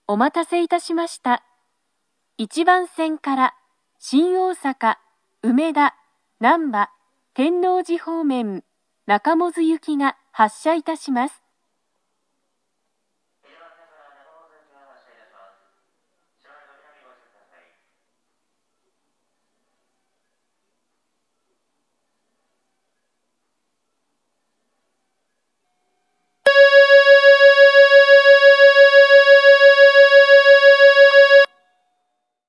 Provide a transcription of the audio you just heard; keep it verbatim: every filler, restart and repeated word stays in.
お待たせいたしました。いちばん線から新大阪、梅田、難波、天王寺方面、中百舌行きが発車いたします。